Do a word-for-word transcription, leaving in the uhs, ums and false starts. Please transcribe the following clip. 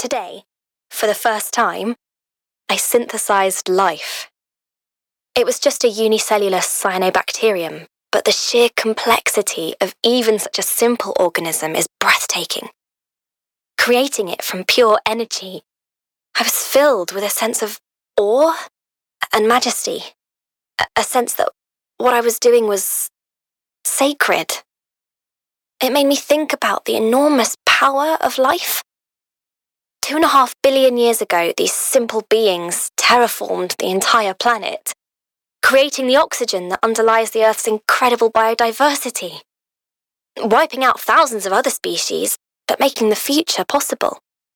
Today, for the first time, I synthesized life. It was just a unicellular cyanobacterium, but the sheer complexity of even such a simple organism is breathtaking. Creating it from pure energy, I was filled with a sense of awe and majesty, a sense that what I was doing was sacred. It made me think about the enormous power of life. Two and a half billion years ago, these simple beings terraformed the entire planet, creating the oxygen that underlies the Earth's incredible biodiversity, wiping out thousands of other species, but making the future possible.